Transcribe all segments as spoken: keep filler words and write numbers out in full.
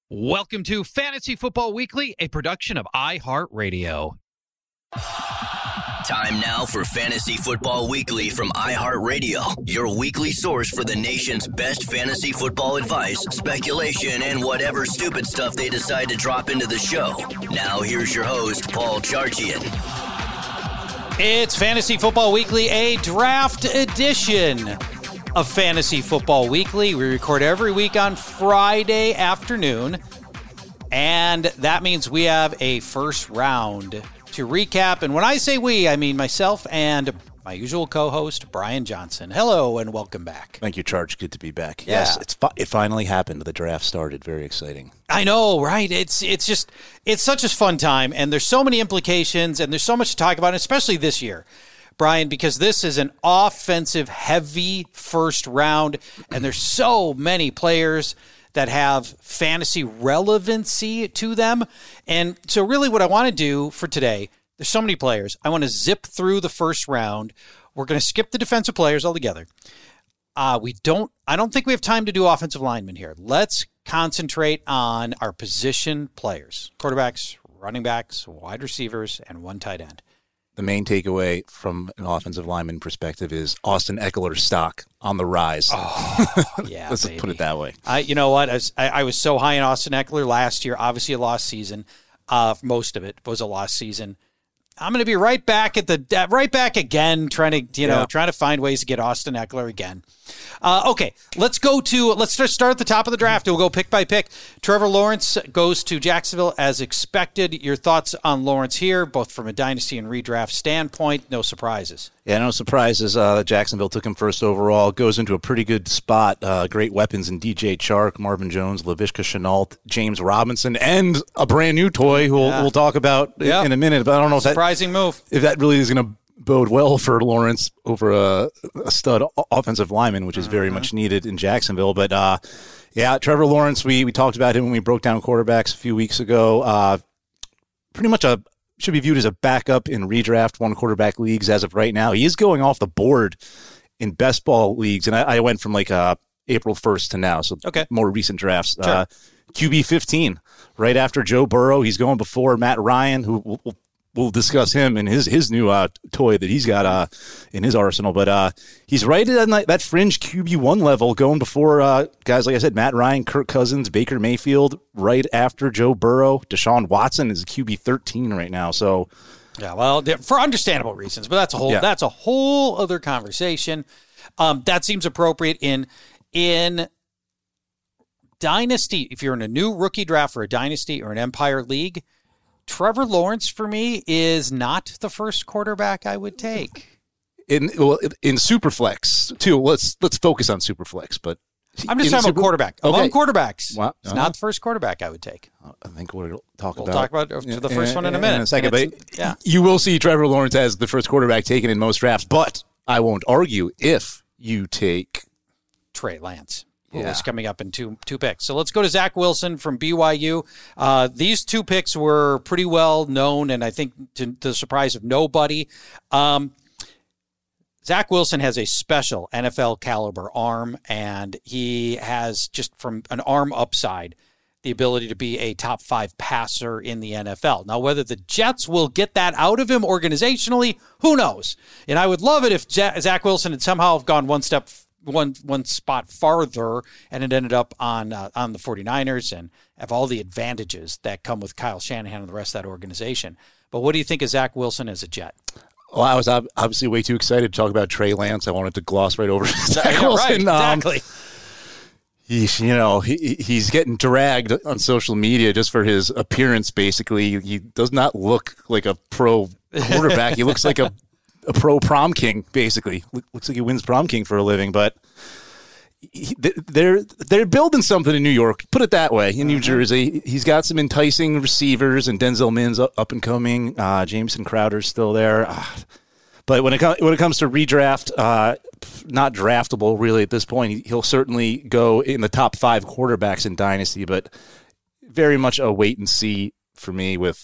Welcome to Fantasy Football Weekly, a production of iHeartRadio. Time now for Fantasy Football Weekly from iHeartRadio, your weekly source for the nation's best fantasy football advice, speculation, and whatever stupid stuff they decide to drop into the show. Now here's your host, Paul Charchian. It's Fantasy Football Weekly, a draft edition of Fantasy Football Weekly. We record every week on Friday afternoon, and that means we have a first round to recap. And when I say we, I mean myself and my usual co-host, Brian Johnson. Hello, and welcome back. Thank you, Charge. Good to be back. Yeah. Yes, it's fi- it finally happened. The draft started. Very exciting. I know, right? It's it's just, it's such a fun time, and there's so many implications, and there's so much to talk about, especially this year, Brian, because this is an offensive-heavy first round, and there's so many players that have fantasy relevancy to them. And so really what I want to do for today, there's so many players. I want to zip through the first round. We're going to skip the defensive players altogether. Uh, we don't, I don't think we have time to do offensive linemen here. Let's concentrate on our position players, quarterbacks, running backs, wide receivers, and one tight end. The main takeaway from an offensive lineman perspective is Austin Eckler's stock on the rise. Oh, yeah, Let's baby. put it that way. I, you know what? I was, I, I was so high on Austin Eckler last year. Obviously, a lost season. Uh, most of it was a lost season. I'm going to be right back at the right back again, trying to you know yeah. trying to find ways to get Austin Eckler again. Uh, okay, let's go to let's just start at the top of the draft. We'll go pick by pick. Trevor Lawrence goes to Jacksonville as expected. Your thoughts on Lawrence here, both from a dynasty and redraft standpoint? No surprises. Yeah, no surprises. Uh, Jacksonville took him first overall. Goes into a pretty good spot. Uh, great weapons in D J Chark, Marvin Jones, Laviska Shenault, James Robinson, and a brand new toy who yeah. we'll, we'll talk about yeah. in a minute. But I don't know if that, surprising move. if that really is going to bode well for Lawrence over a, a stud offensive lineman, which is very mm-hmm. much needed in Jacksonville. But uh, yeah, Trevor Lawrence, we we talked about him when we broke down quarterbacks a few weeks ago. Uh, pretty much a should be viewed as a backup in redraft one quarterback leagues as of right now. He is going off the board in best ball leagues, and I, I went from like uh, April first to now, so okay. more recent drafts. Sure. Uh, Q B fifteen, right after Joe Burrow. He's going before Matt Ryan, who will, will We'll discuss him and his his new uh, toy that he's got uh, in his arsenal. But uh, he's right at that, that fringe Q B one level, going before uh, guys, like I said, Matt Ryan, Kirk Cousins, Baker Mayfield, right after Joe Burrow. Deshaun Watson is Q B thirteen right now. So, yeah, well, for understandable reasons, but that's a whole yeah. that's a whole other conversation. Um, that seems appropriate in in dynasty. If you're in a new rookie draft for a dynasty or an Empire League, Trevor Lawrence, for me, is not the first quarterback I would take. In well, in Superflex, too. Let's let's focus on Superflex. But I'm just talking Super- about quarterback. Okay. Among quarterbacks, well, it's uh-huh. not the first quarterback I would take. I think we'll talk we'll about talk about it for the first one in a minute. In a second, but yeah. you will see Trevor Lawrence as the first quarterback taken in most drafts. But I won't argue if you take Trey Lance. Who yeah. is coming up in two two picks. So let's go to Zach Wilson from B Y U. Uh, these two picks were pretty well known, and I think to, to the surprise of nobody. Um, Zach Wilson has a special N F L caliber arm, and he has just from an arm upside the ability to be a top five passer in the N F L. Now, whether the Jets will get that out of him organizationally, who knows? And I would love it if Zach Wilson had somehow gone one step one one spot farther and it ended up on uh, on the 49ers and have all the advantages that come with Kyle Shanahan and the rest of that organization. But what do you think of Zach Wilson as a Jet? Well, I was obviously way too excited to talk about Trey Lance. I wanted to gloss right over Zach Wilson. Right, exactly. Um, he's, you know, he, he's getting dragged on social media just for his appearance, basically. He does not look like a pro quarterback. He looks like a a pro prom king, basically. Looks like he wins prom king for a living, but he, they're they're building something in New York. Put it that way. In New mm-hmm. Jersey, he's got some enticing receivers, and Denzel Mims up, up and coming. Uh, Jameson Crowder's still there, uh, but when it comes when it comes to redraft, uh, not draftable really at this point. He'll certainly go in the top five quarterbacks in Dynasty, but very much a wait and see for me with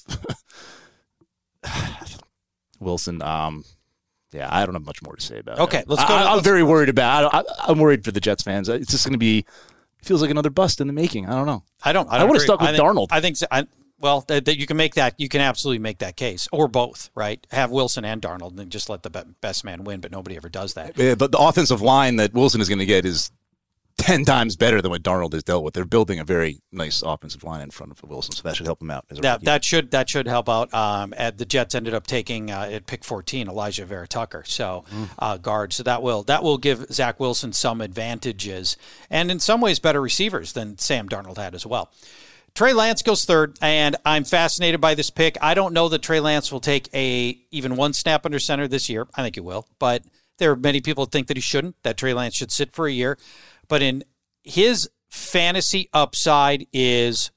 Wilson. Um, Yeah, I don't have much more to say about it. Okay, let's go. I, to, I'm let's, very worried about. I, I'm worried for the Jets fans. It's just going to be feels like another bust in the making. I don't know. I don't. I, I don't would have agree. stuck with I think, Darnold. I think. So, I, well, that, that you can make that. You can absolutely make that case, or both. Right? Have Wilson and Darnold, and then just let the be- best man win. But nobody ever does that. Yeah, but the offensive line that Wilson is going to get is ten times better than what Darnold has dealt with. They're building a very nice offensive line in front of Wilson, so that should help him out. As a that rookie. that should that should help out. Um, at the Jets ended up taking uh, at pick fourteen Elijah Vera Tucker, so Mm. uh, guard. So that will that will give Zach Wilson some advantages, and in some ways better receivers than Sam Darnold had as well. Trey Lance goes third, and I'm fascinated by this pick. I don't know that Trey Lance will take a even one snap under center this year. I think he will, but there are many people who think that he shouldn't. That Trey Lance should sit for a year, but in his fantasy upside is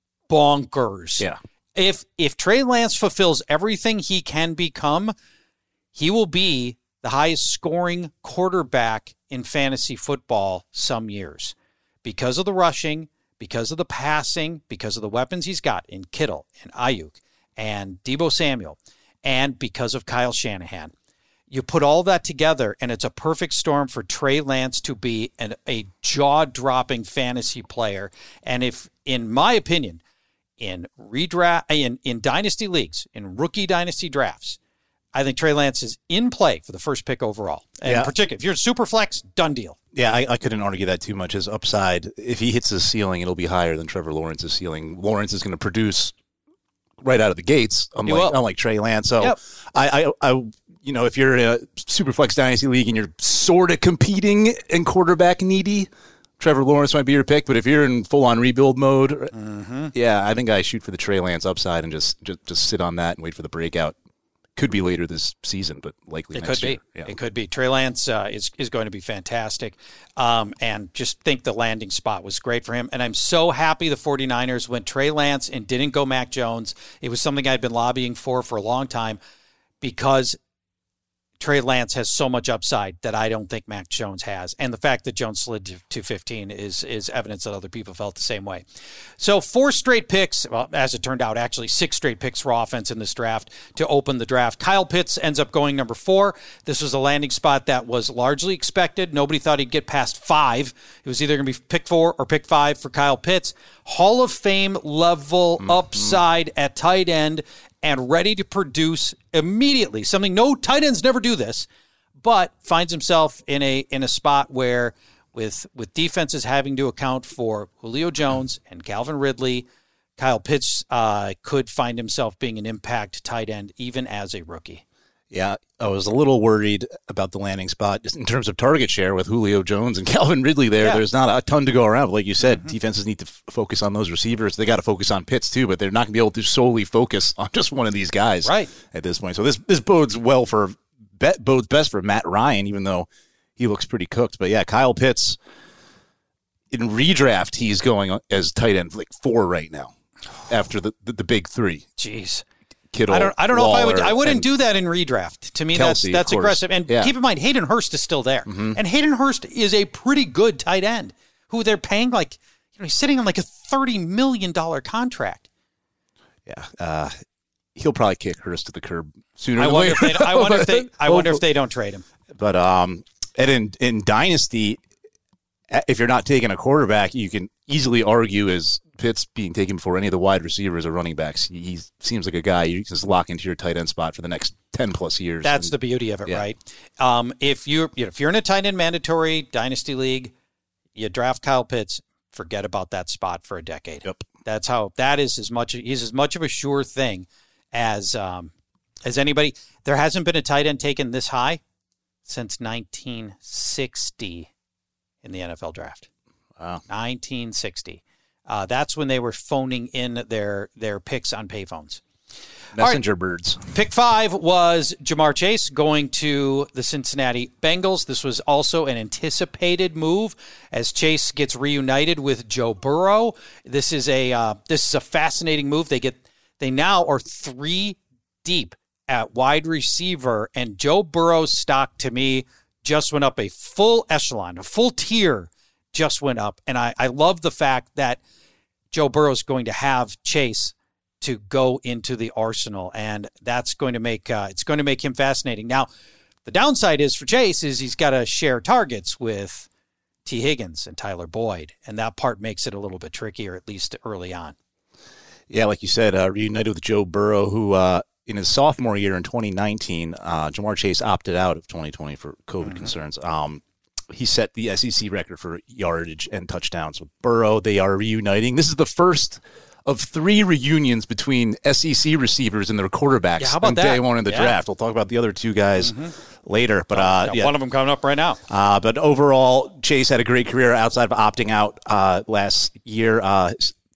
bonkers. Yeah. If if Trey Lance fulfills everything he can become, he will be the highest scoring quarterback in fantasy football some years because of the rushing, because of the passing, because of the weapons he's got in Kittle and Ayuk and Deebo Samuel, and because of Kyle Shanahan. You put all that together, and it's a perfect storm for Trey Lance to be an, a jaw-dropping fantasy player. And if, in my opinion, in redraft, in, in dynasty leagues, in rookie dynasty drafts, I think Trey Lance is in play for the first pick overall. And Yeah. in particular, if you're in super flex, done deal. Yeah, I, I couldn't argue that too much. His upside, if he hits his ceiling, it'll be higher than Trevor Lawrence's ceiling. Lawrence is going to produce right out of the gates, unlike, will. unlike Trey Lance. So, Yep. I, I, I, you know, if you're in a Superflex Dynasty League and you're sort of competing and quarterback needy, Trevor Lawrence might be your pick. But if you're in full-on rebuild mode, Mm-hmm. yeah, I think I shoot for the Trey Lance upside and just, just, just sit on that and wait for the breakout. Could be later this season, but likely It next could year. be. Yeah. It could be. Trey Lance uh, is is going to be fantastic. Um, and just think the landing spot was great for him. And I'm so happy the 49ers went Trey Lance and didn't go Mac Jones. It was something I'd been lobbying for for a long time because Trey Lance has so much upside that I don't think Mac Jones has. And the fact that Jones slid to two fifteen is is evidence that other people felt the same way. So four straight picks, well, as it turned out, actually six straight picks for offense in this draft to open the draft. Kyle Pitts ends up going number four. This was a landing spot that was largely expected. Nobody thought he'd get past five. It was either going to be pick four or pick five for Kyle Pitts. Hall of Fame level mm-hmm. upside at tight end, and ready to produce immediately. Something no tight ends never do this, but finds himself in a in a spot where with with defenses having to account for Julio Jones and Calvin Ridley, Kyle Pitts uh, could find himself being an impact tight end even as a rookie. Yeah, I was a little worried about the landing spot just in terms of target share with Julio Jones and Calvin Ridley there. Yeah. There's not a ton to go around. But like you said, mm-hmm. defenses need to f- focus on those receivers. They got to focus on Pitts too, but they're not going to be able to solely focus on just one of these guys right. at this point. So this this bodes well for bodes best for Matt Ryan, even though he looks pretty cooked. But yeah, Kyle Pitts in redraft, he's going as tight end like four right now after the the, the big three. Jeez. Kittle, I don't. I don't know Waller, if I would. I wouldn't do that in redraft. To me, Kelsey, that's that's aggressive. And yeah. keep in mind, Hayden Hurst is still there, mm-hmm. and Hayden Hurst is a pretty good tight end who they're paying like you know he's sitting on like a thirty million dollar contract. Yeah, uh, he'll probably kick Hurst to the curb sooner. I than wonder later. if they. I wonder if they. I wonder if they don't trade him. But um, and in in dynasty, if you're not taking a quarterback, you can easily argue as Pitts being taken before any of the wide receivers or running backs. He seems like a guy you can just lock into your tight end spot for the next ten plus years. That's and, the beauty of it, yeah. right? Um, if you're you know, if you're in a tight end mandatory dynasty league, you draft Kyle Pitts, forget about that spot for a decade. Yep. That's how that is as much he's as much of a sure thing as um, as anybody. There hasn't been a tight end taken this high since nineteen sixty in the N F L draft. Wow. nineteen sixty. Uh, that's when they were phoning in their their picks on payphones. Messenger right. birds. Pick five was Jamar Chase going to the Cincinnati Bengals. This was also an anticipated move as Chase gets reunited with Joe Burrow. This is a uh, this is a fascinating move. They get they now are three deep at wide receiver, and Joe Burrow's stock to me just went up a full echelon, a full tier just went up. And I, I love the fact that Joe Burrow's going to have Chase to go into the arsenal, and that's going to make uh, it's going to make him fascinating. Now, the downside is for Chase is he's got to share targets with T. Higgins and Tyler Boyd, and that part makes it a little bit trickier, at least early on. Yeah, like you said, uh, reunited with Joe Burrow, who uh, in his sophomore year in twenty nineteen, uh, Ja'Marr Chase opted out of twenty twenty for COVID mm-hmm. concerns. Um, he set the S E C record for yardage and touchdowns with Burrow. They are reuniting. This is the first of three reunions between S E C receivers and their quarterbacks yeah, how about on that? day one in the yeah. draft. We'll talk about the other two guys mm-hmm. later. But uh, yeah, yeah. one of them coming up right now. Uh, but overall, Chase had a great career outside of opting out uh, last year. Uh,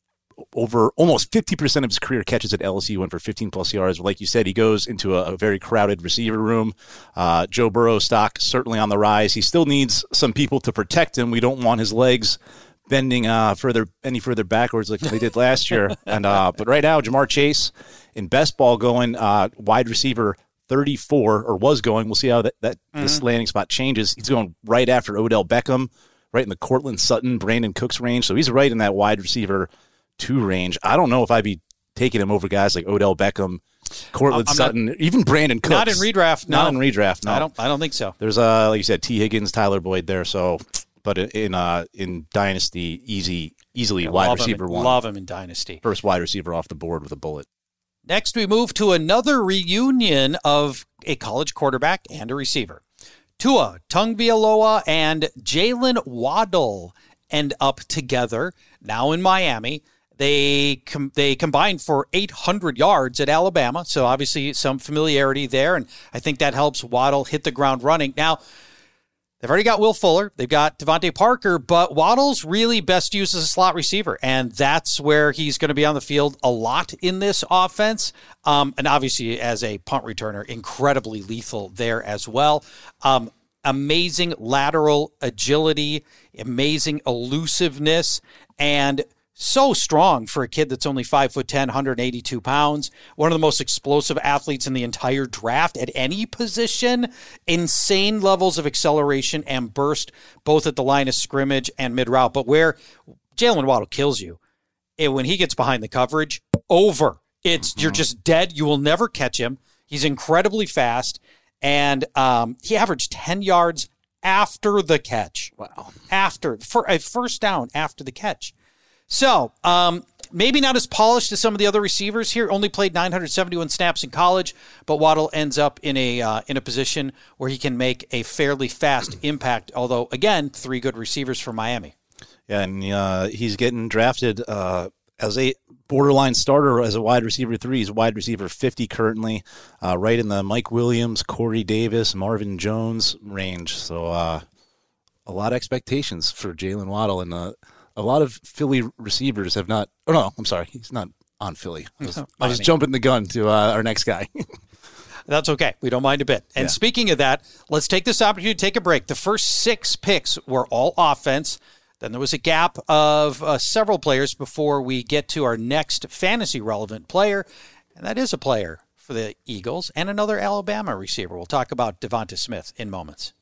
over almost fifty percent of his career catches at L S U went for fifteen plus yards. Like you said, he goes into a, a very crowded receiver room. Uh, Joe Burrow stock certainly on the rise. He still needs some people to protect him. We don't want his legs bending uh, further any further backwards like they did last year. And uh, but right now, Ja'Marr Chase in best ball going uh, wide receiver thirty-four, or was going. We'll see how that, that mm-hmm. this landing spot changes. He's going right after Odell Beckham, right in the Cortland Sutton, Brandon Cooks range. So he's right in that wide receiver two range. I don't know if I'd be taking him over guys like Odell Beckham, Cortland I'm Sutton, not, even Brandon Cooks. Not in redraft. No. Not in redraft. No, I don't. I don't think so. There's uh, like you said, T. Higgins, Tyler Boyd there. So, but in uh, in Dynasty, easy, easily yeah, wide receiver in, one. Love him in Dynasty. First wide receiver off the board with a bullet. Next, we move to another reunion of a college quarterback and a receiver. Tua Tagovailoa and Jalen Waddle end up together now in Miami. They com- they combined for eight hundred yards at Alabama, so obviously some familiarity there, and I think that helps Waddle hit the ground running. Now, they've already got Will Fuller, they've got Devontae Parker, but Waddle's really best used as a slot receiver, and that's where he's going to be on the field a lot in this offense, um, and obviously as a punt returner, incredibly lethal there as well. Um, amazing lateral agility, amazing elusiveness, and so strong for a kid that's only five foot ten, one hundred eighty-two pounds. One of the most explosive athletes in the entire draft at any position. Insane levels of acceleration and burst, both at the line of scrimmage and mid-route. But where Jalen Waddle kills you, it, when he gets behind the coverage, over. It's mm-hmm. You're just dead. You will never catch him. He's incredibly fast. And um, he averaged ten yards after the catch. Wow. After. For a first down after the catch. So, um, maybe not as polished as some of the other receivers here. Only played nine hundred seventy-one snaps in college, but Waddle ends up in a uh, in a position where he can make a fairly fast impact. Although, again, three good receivers for Miami. Yeah, and uh, he's getting drafted uh, as a borderline starter as a wide receiver three. He's wide receiver fifty currently, uh, right in the Mike Williams, Corey Davis, Marvin Jones range. So, uh, a lot of expectations for Jalen Waddle, and uh, a lot of Philly receivers have not. Oh no, I'm sorry, he's not on Philly. I was, I was jumping the gun to uh, our next guy. That's okay. We don't mind a bit. And yeah. Speaking of that, let's take this opportunity to take a break. The first six picks were all offense. Then there was a gap of uh, several players before we get to our next fantasy relevant player, and that is a player for the Eagles and another Alabama receiver. We'll talk about Devonta Smith in moments.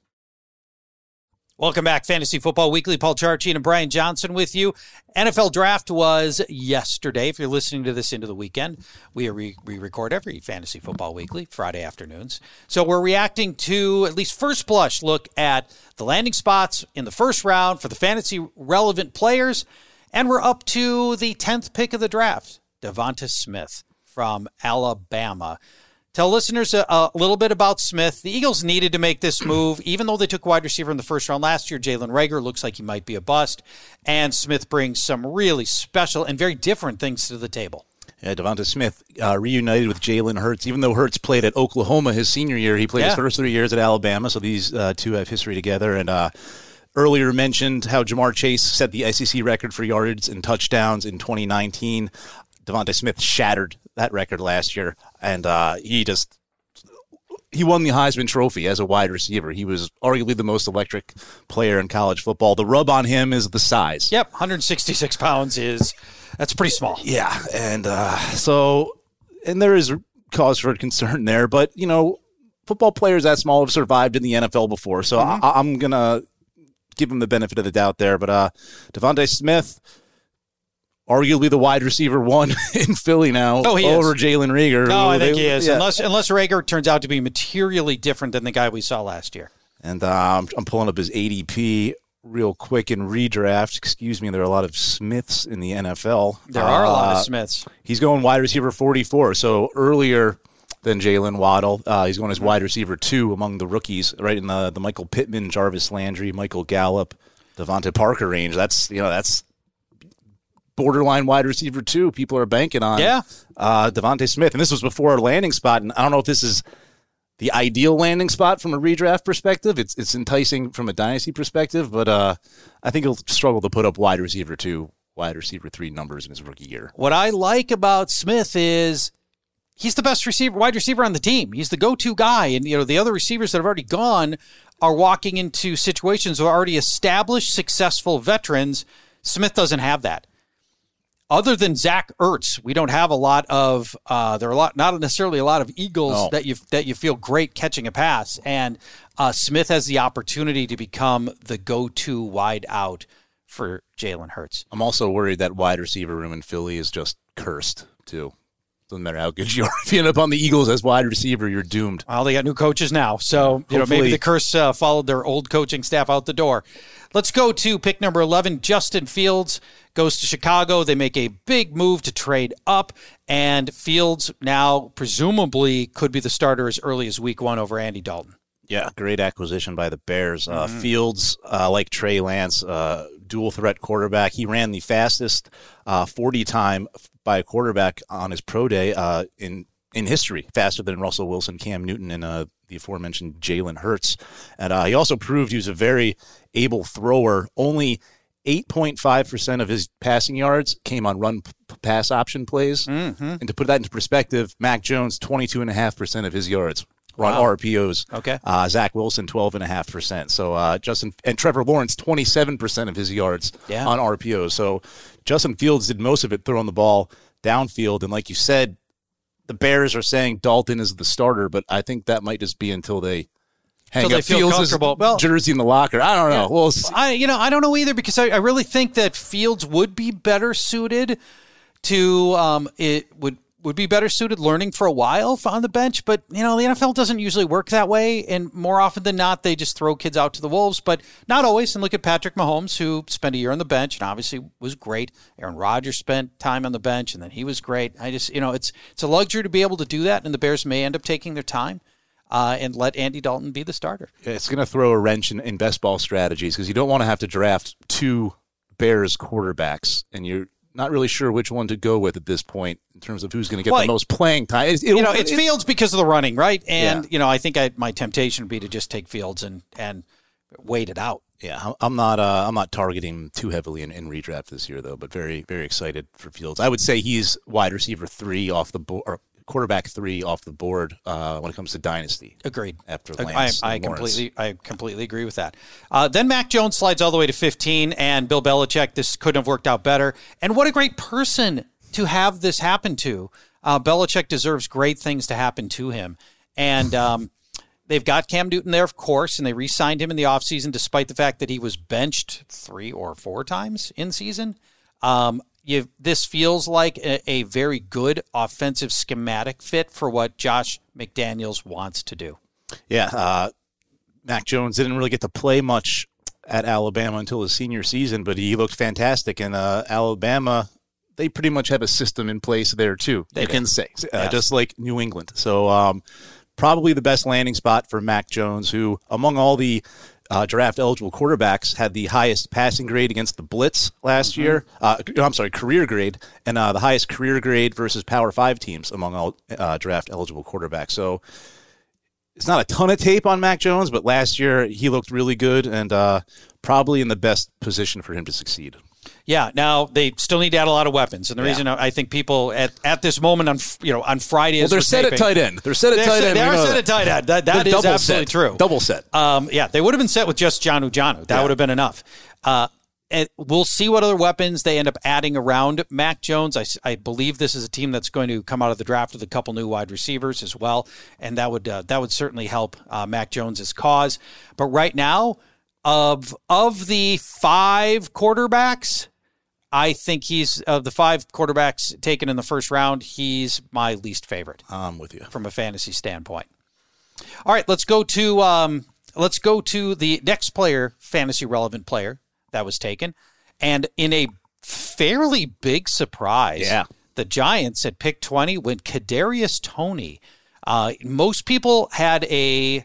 Welcome back, Fantasy Football Weekly. Paul Charchian and Brian Johnson with you. N F L Draft was yesterday. If you're listening to this into the weekend, we re- we record every Fantasy Football Weekly, Friday afternoons. So we're reacting to, at least first blush, look at the landing spots in the first round for the fantasy relevant players. And we're up to the tenth pick of the draft, Devonta Smith from Alabama. Tell listeners a, a little bit about Smith. The Eagles needed to make this move, even though they took wide receiver in the first round last year. Jalen Reagor looks like he might be a bust, and Smith brings some really special and very different things to the table. Yeah, Devonta Smith uh, reunited with Jalen Hurts. Even though Hurts played at Oklahoma his senior year, he played yeah. his first three years at Alabama, so these uh, two have history together. And uh, earlier mentioned how Ja'Marr Chase set the S E C record for yards and touchdowns in twenty nineteen. Devonta Smith shattered that record last year, and uh, he just he won the Heisman Trophy as a wide receiver. He was arguably the most electric player in college football. The rub on him is the size. Yep, one hundred sixty-six pounds is that's pretty small. Yeah, and uh, so and there is cause for concern there, but you know, football players that small have survived in the N F L before, so mm-hmm. I, I'm gonna give him the benefit of the doubt there. But uh, Devonta Smith, arguably the wide receiver one in Philly now oh, he over is. Jalen Reagor. No, I think they, he is. Yeah. Unless unless Reagor turns out to be materially different than the guy we saw last year. And uh, I'm, I'm pulling up his A D P real quick in redraft. Excuse me, there are a lot of Smiths in the N F L. There are uh, a lot of uh, Smiths. He's going wide receiver forty-four, so earlier than Jalen Waddle. Uh, he's going as wide receiver two among the rookies, right in the, the Michael Pittman, Jarvis Landry, Michael Gallup, Devontae Parker range. That's, you know, that's borderline wide receiver two. People are banking on yeah. uh, Devontae Smith. And this was before our landing spot. And I don't know if this is the ideal landing spot from a redraft perspective. It's it's enticing from a dynasty perspective, but uh, I think he'll struggle to put up wide receiver two, wide receiver three numbers in his rookie year. What I like about Smith is he's the best receiver, wide receiver on the team. He's the go-to guy. And, you know, the other receivers that have already gone are walking into situations of already established, successful veterans. Smith doesn't have that. Other than Zach Ertz, we don't have a lot of, uh, there are a lot, not necessarily a lot of Eagles no. that you that you feel great catching a pass. And uh, Smith has the opportunity to become the go-to wide out for Jalen Hurts. I'm also worried that wide receiver room in Philly is just cursed, too. Doesn't matter how good you are. If you end up on the Eagles as wide receiver, you're doomed. Well, they got new coaches now. So, you know, maybe the curse uh, followed their old coaching staff out the door. Let's go to pick number eleven. Justin Fields goes to Chicago. They make a big move to trade up, and Fields now presumably could be the starter as early as week one over Andy Dalton. Yeah, great acquisition by the Bears. Uh, mm-hmm. Fields, uh, like Trey Lance, uh, dual threat quarterback. He ran the fastest uh, forty time by a quarterback on his pro day uh, in in history, faster than Russell Wilson, Cam Newton, and uh, the aforementioned Jalen Hurts. And uh, he also proved he was a very able thrower. Only eight point five percent of his passing yards came on run p- pass option plays. Mm-hmm. And to put that into perspective, Mac Jones, twenty-two point five percent of his yards were on wow. R P Os. Okay. Uh, Zach Wilson, twelve point five percent. So uh, Justin and Trevor Lawrence, twenty-seven percent of his yards yeah. on R P Os. So Justin Fields did most of it throwing the ball downfield. And like you said, the Bears are saying Dalton is the starter, but I think that might just be until they hang until up they feel Fields' comfortable. Well, jersey in the locker. I don't know. Yeah. Well, I you know I don't know either, because I, I really think that Fields would be better suited to um it would would be better suited learning for a while on the bench. But, you know, the N F L doesn't usually work that way. And more often than not, they just throw kids out to the wolves. But not always. And look at Patrick Mahomes, who spent a year on the bench and obviously was great. Aaron Rodgers spent time on the bench, and then he was great. I just, you know, it's it's a luxury to be able to do that. And the Bears may end up taking their time uh, and let Andy Dalton be the starter. It's going to throw a wrench in, in best ball strategies, because you don't want to have to draft two Bears quarterbacks, and you're not really sure which one to go with at this point in terms of who's going to get well, the most playing time. It's, you know, it's it, Fields because of the running, right? And, yeah. you know, I think I, my temptation would be to just take Fields and, and wait it out. Yeah, I'm not uh, I'm not targeting too heavily in, in redraft this year, though, but very, very excited for Fields. I would say he's wide receiver three off the board, or quarterback three off the board uh, when it comes to dynasty. Agreed. After Lance I, I and Lawrence. completely, I completely agree with that. Uh, then Mac Jones slides all the way to fifteen, and Bill Belichick. This couldn't have worked out better. And what a great person to have this happen to. Uh, Belichick deserves great things to happen to him, and um, they've got Cam Newton there, of course, and they re-signed him in the offseason, despite the fact that he was benched three or four times in season. Um, You, this feels like a, a very good offensive schematic fit for what Josh McDaniels wants to do. Yeah, uh, Mac Jones didn't really get to play much at Alabama until his senior season, but he looked fantastic. And uh, Alabama, they pretty much have a system in place there, too, they you do. can say, uh, yes. just like New England. So um, probably the best landing spot for Mac Jones, who, among all the Uh, draft-eligible quarterbacks, had the highest passing grade against the blitz last mm-hmm. year. Uh, I'm sorry, career grade, and uh, the highest career grade versus Power Five teams among all uh, draft-eligible quarterbacks. So it's not a ton of tape on Mac Jones, but last year he looked really good and uh, probably in the best position for him to succeed. Yeah. Now they still need to add a lot of weapons, and the yeah. reason I think people at, at this moment on you know on Friday, well, they're set taping, at tight end. They're set at they're tight set, end. They are set at tight end. That that is absolutely set. true. Double set. Um, yeah, they would have been set with just Jonnu Jonnu. That yeah. would have been enough. Uh, and we'll see what other weapons they end up adding around Mac Jones. I, I believe this is a team that's going to come out of the draft with a couple new wide receivers as well, and that would uh, that would certainly help uh, Mac Jones's cause. But right now, of of the five quarterbacks, I think he's of the five quarterbacks taken in the first round, he's my least favorite. I'm with you from a fantasy standpoint. All right, let's go to um, let's go to the next player, fantasy relevant player that was taken. And in a fairly big surprise, yeah. the Giants at pick twenty went Kadarius Toney. Uh, most people had a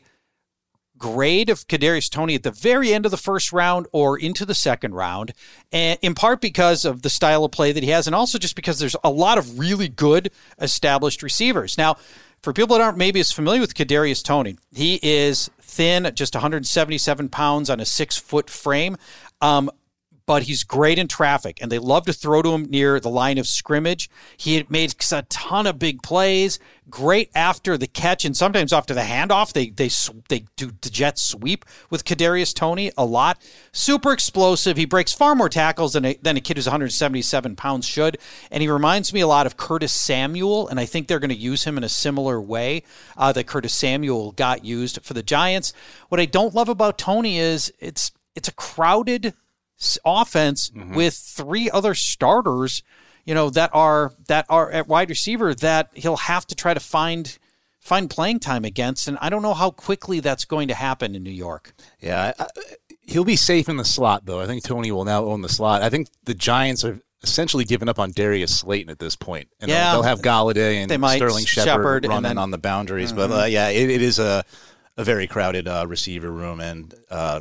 grade of Kadarius Toney at the very end of the first round or into the second round, and in part because of the style of play that he has, and also just because there's a lot of really good established receivers. Now, for people that aren't maybe as familiar with Kadarius Toney, he is thin, just one hundred seventy-seven pounds on a six-foot frame. Um, but he's great in traffic, and they love to throw to him near the line of scrimmage. He makes a ton of big plays, great after the catch, and sometimes after the handoff. They they they do the jet sweep with Kadarius Toney a lot. Super explosive. He breaks far more tackles than a, than a kid who's one hundred seventy-seven pounds should, and he reminds me a lot of Curtis Samuel, and I think they're going to use him in a similar way uh, that Curtis Samuel got used for the Giants. What I don't love about Toney is it's it's a crowded offense mm-hmm. with three other starters, you know, that are that are at wide receiver that he'll have to try to find find playing time against, and I don't know how quickly that's going to happen in New York. Yeah, I, I, he'll be safe in the slot, though. I think Toney will now own the slot. I think the Giants have essentially given up on Darius Slayton at this point, and yeah, they'll, they'll have Galladay and they might, Sterling Shepard, Shepard running then, on the boundaries. Mm-hmm. But uh, yeah, it, it is a a very crowded uh, receiver room, and uh,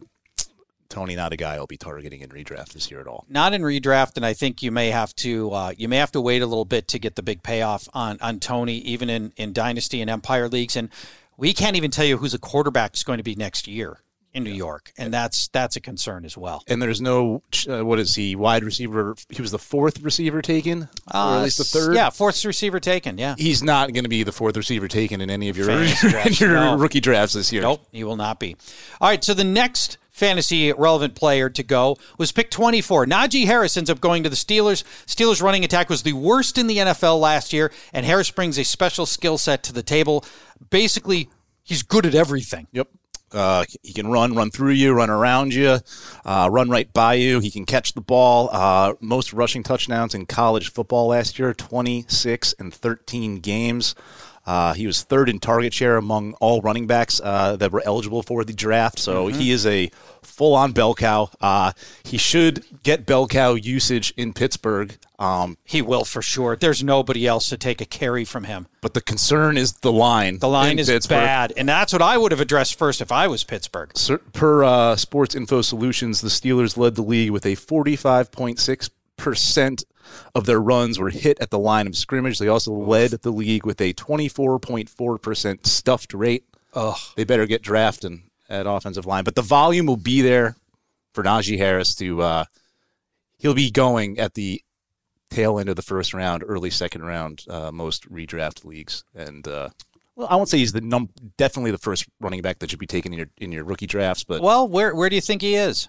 Toney not a guy I'll be targeting in redraft this year at all. Not in redraft, and I think you may have to uh, you may have to wait a little bit to get the big payoff on on Toney, even in, in Dynasty and Empire leagues. And we can't even tell you who's a quarterback is going to be next year in New York, and that's that's a concern as well. And there's no uh, what is he wide receiver? He was the fourth receiver taken, uh, or at least the third. Yeah, fourth receiver taken. Yeah, he's not going to be the fourth receiver taken in any of your, drafts, your no. rookie drafts this year. Nope, he will not be. All right, so the next fantasy relevant player to go was pick twenty-four. Najee Harris ends up going to the Steelers. Steelers running attack was the worst in the N F L last year, and Harris brings a special skill set to the table. Basically, he's good at everything. Yep. Uh, he can run, run through you, run around you, uh, run right by you. He can catch the ball. Uh, most rushing touchdowns in college football last year, twenty-six in thirteen games. Uh, he was third in target share among all running backs uh, that were eligible for the draft. So mm-hmm. he is a full-on bell cow. Uh, he should get bell cow usage in Pittsburgh. Um, he will for sure. There's nobody else to take a carry from him. But the concern is the line. The line is Pittsburgh. bad, and that's what I would have addressed first if I was Pittsburgh. Per uh, Sports Info Solutions, the Steelers led the league with a forty-five point six percent of their runs were hit at the line of scrimmage. They also led the league with a twenty-four point four percent stuffed rate. Ugh. They better get drafted at offensive line. But the volume will be there for Najee Harris to uh, – he'll be going at the tail end of the first round, early second round, uh, most redraft leagues. And uh, well, I won't say he's the num- definitely the first running back that should be taken in your in your rookie drafts. But well, where where do you think he is?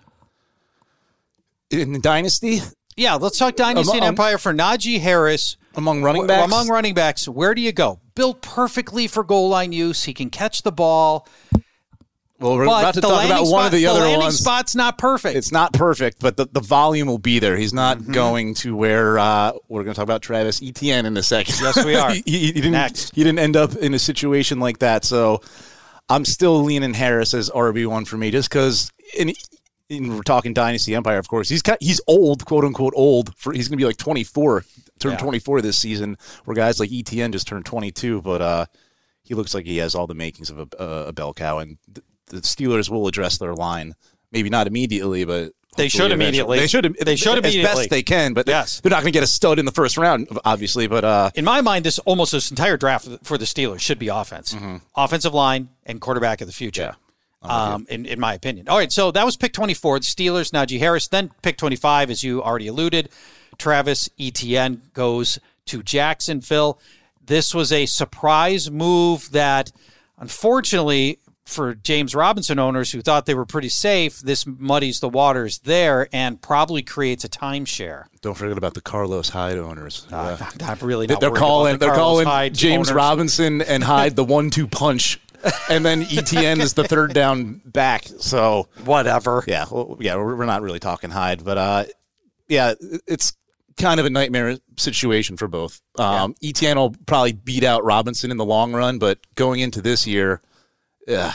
In Dynasty? Yeah, let's talk Dynasty um, and Empire for Najee Harris. Among running backs? Among running backs, where do you go? Built perfectly for goal line use. He can catch the ball. Well, we're but about to talk about one spot, of the, the other landing ones. spot's not perfect. It's not perfect, but the, the volume will be there. He's not mm-hmm. going to where uh, we're going to talk about Travis Etienne in a second. Yes, we are. he, he, he didn't, Next. He didn't end up in a situation like that. So I'm still leaning Harris as R B one for me just because in, in, we're talking Dynasty Empire, of course. He's got, he's old, quote unquote old. For He's going to be like twenty-four, turned yeah. twenty-four this season, where guys like Etienne just turned twenty-two. But uh, he looks like he has all the makings of a, uh, a bell cow. And th- the Steelers will address their line. Maybe not immediately, but they should immediately. They should. They should immediately. As best they can, but yes. they're not going to get a stud in the first round, obviously. But uh, in my mind, this almost this entire draft for the Steelers should be offense, mm-hmm. offensive line, and quarterback of the future. Yeah, um, in in my opinion. All right, so that was pick twenty-four. The Steelers, Najee Harris. Then pick twenty-five, as you already alluded, Travis Etienne goes to Jacksonville. This was a surprise move that, unfortunately, for James Robinson owners who thought they were pretty safe, this muddies the waters there and probably creates a timeshare. Don't forget about the Carlos Hyde owners. Uh, uh, I'm really not they're calling. About the they're Carlos calling Hyde James owners. Robinson and Hyde the one-two punch, and then Etienne is the third down back. So whatever. Yeah, well, yeah, we're, we're not really talking Hyde, but uh, yeah, it's kind of a nightmare situation for both. Um, yeah. Etienne will probably beat out Robinson in the long run, but going into this year. Uh,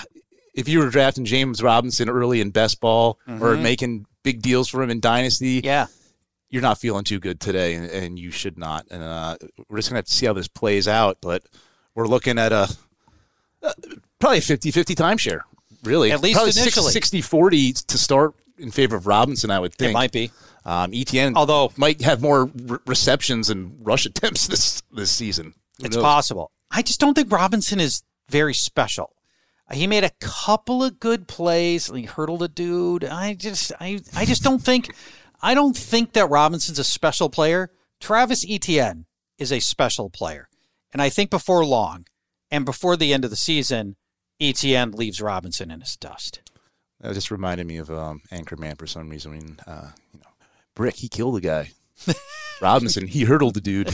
if you were drafting James Robinson early in best ball Mm-hmm. or making big deals for him in Dynasty, Yeah. you're not feeling too good today, and, and you should not. And uh, we're just going to have to see how this plays out, but we're looking at a uh, probably a fifty-fifty timeshare, really. At least probably initially. sixty forty to start in favor of Robinson, I would think. It might be. Um, E T N Although- might have more re- receptions and rush attempts this this season. Who It's knows? possible. I just don't think Robinson is very special. He made a couple of good plays. He hurdled a dude. I just, I, I just don't think, I don't think that Robinson's a special player. Travis Etienne is a special player, and I think before long, and before the end of the season, Etienne leaves Robinson in his dust. That just reminded me of um, Anchorman for some reason. When, uh, you know, Brick, he killed a guy. Robinson, he hurdled the dude.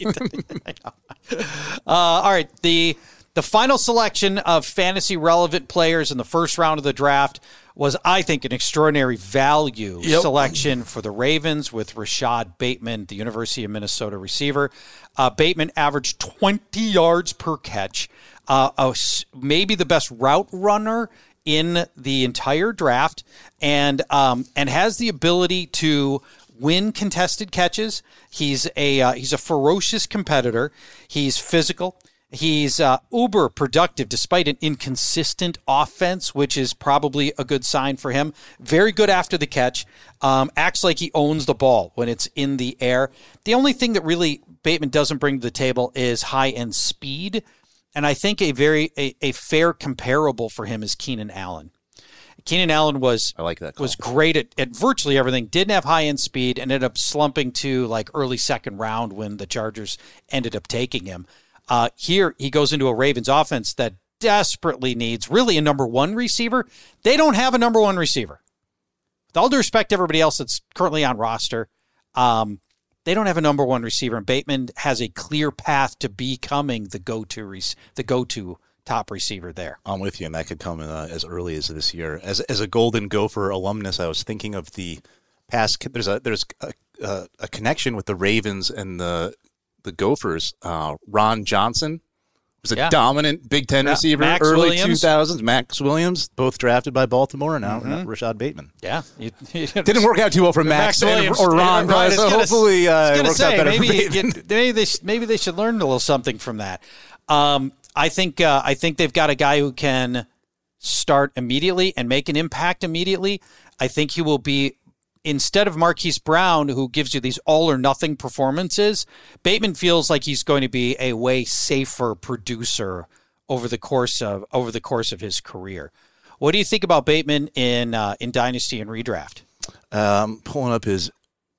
uh, all right, the the final selection of fantasy relevant players in the first round of the draft was, I think, an extraordinary value Yep. selection for the Ravens with Rashad Bateman, the University of Minnesota receiver. Uh, Bateman averaged twenty yards per catch, uh, a s- maybe the best route runner in the entire draft, and um, and has the ability to win contested catches. He's a uh, he's a ferocious competitor. He's physical. He's uh, uber productive despite an inconsistent offense, which is probably a good sign for him. Very good after the catch. Um, acts like he owns the ball when it's in the air. The only thing that really Bateman doesn't bring to the table is high-end speed. And I think a very a, a fair comparable for him is Keenan Allen. Keenan Allen was I like that call. was great at, at virtually everything, didn't have high-end speed, and ended up slumping to like early second round when the Chargers ended up taking him. Uh, here, he goes into a Ravens offense that desperately needs really a number one receiver. They don't have a number one receiver. With all due respect to everybody else that's currently on roster, um, they don't have a number one receiver, and Bateman has a clear path to becoming the go-to rec- the go-to top receiver there. I'm with you, and that could come uh, as early as this year. As as a Golden Gopher alumnus, I was thinking of the past. There's a there's a, a, a connection with the Ravens and the the Gophers. Uh, Ron Johnson was a Yeah. dominant Big Ten Yeah. receiver, Max early Williams. two thousands. Max Williams, both drafted by Baltimore, and now Mm-hmm. Rashad Bateman. Yeah. You- you- Didn't work out too well for Max, Max and- Williams. or Ron, Yeah, right. I was so gonna- hopefully I uh, was it gonna works out say, better maybe, for you- Bateman. you- maybe they sh- maybe they should learn a little something from that. Um, I think uh, I think they've got a guy who can start immediately and make an impact immediately. I think he will be, instead of Marquise Brown, who gives you these all or nothing performances, Bateman feels like he's going to be a way safer producer over the course of over the course of his career. What do you think about Bateman in uh, in Dynasty and Redraft? Um, pulling up his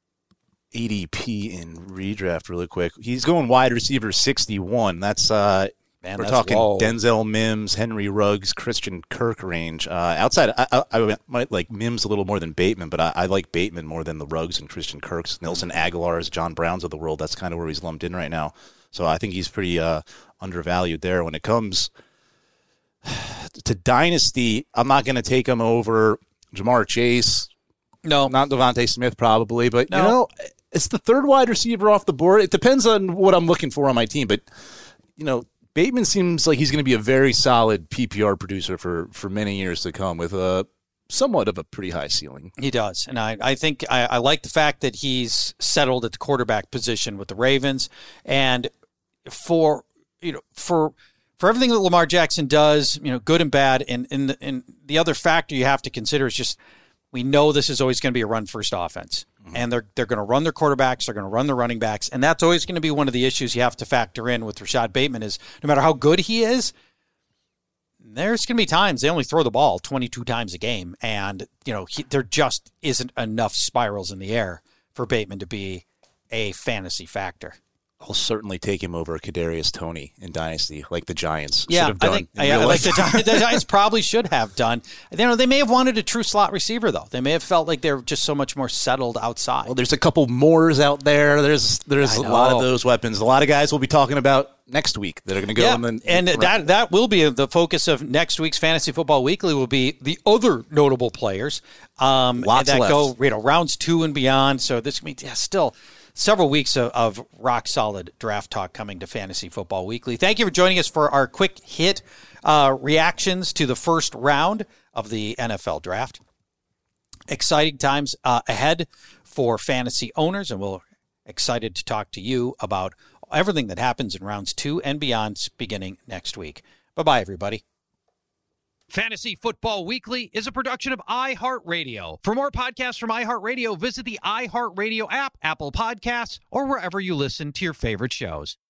A D P in redraft really quick. He's going wide receiver sixty-one. That's uh, Man, we're that's talking low. Denzel Mims, Henry Ruggs, Christian Kirk range. Uh, outside, I, I, I might like Mims a little more than Bateman, but I, I like Bateman more than the Ruggs and Christian Kirks, Nelson Aguilar's, John Browns of the world. That's kind of where he's lumped in right now. So I think he's pretty uh, undervalued there. When it comes to Dynasty, I'm not going to take him over Jamar Chase. No, Not Devontae Smith, probably, but No. you know, it's the third wide receiver off the board. It depends on what I'm looking for on my team, but you know, Bateman seems like he's going to be a very solid P P R producer for for many years to come, with a somewhat of a pretty high ceiling. he does. And I, I think I, I like the fact that he's settled at the quarterback position with the Ravens. And for, you know, for, for everything that Lamar Jackson does, you know, good and bad. And, and, the, and the other factor you have to consider is just, we know this is always going to be a run first offense. Mm-hmm. And they're, they're going to run their quarterbacks. They're going to run their running backs. And that's always going to be one of the issues you have to factor in with Rashad Bateman is no matter how good he is, there's going to be times they only throw the ball twenty-two times a game, and you know he, there just isn't enough spirals in the air for Bateman to be a fantasy factor. I'll certainly take him over Kadarius Toney in Dynasty, like the Giants Yeah, should have done. I think in I, real I like life. the, Gi- the Giants probably should have done. You know, they may have wanted a true slot receiver though. They may have felt like they're just so much more settled outside. Well, there's a couple Moores out there. There's there's I a lot of know. those weapons. A lot of guys we'll be talking about next week that are going to go. Yeah, in the, and that that will be the focus of next week's Fantasy Football Weekly. Will be the other notable players um, Lots that left. go you know rounds two and beyond. So this can be yeah, still several weeks of, of rock-solid draft talk coming to Fantasy Football Weekly. Thank you for joining us for our quick hit uh, reactions to the first round of the N F L Draft. Exciting times uh, ahead for fantasy owners, and we're excited to talk to you about everything that happens in rounds two and beyond beginning next week. Bye-bye, everybody. Fantasy Football Weekly is a production of iHeartRadio. For more podcasts from iHeartRadio, visit the iHeartRadio app, Apple Podcasts, or wherever you listen to your favorite shows.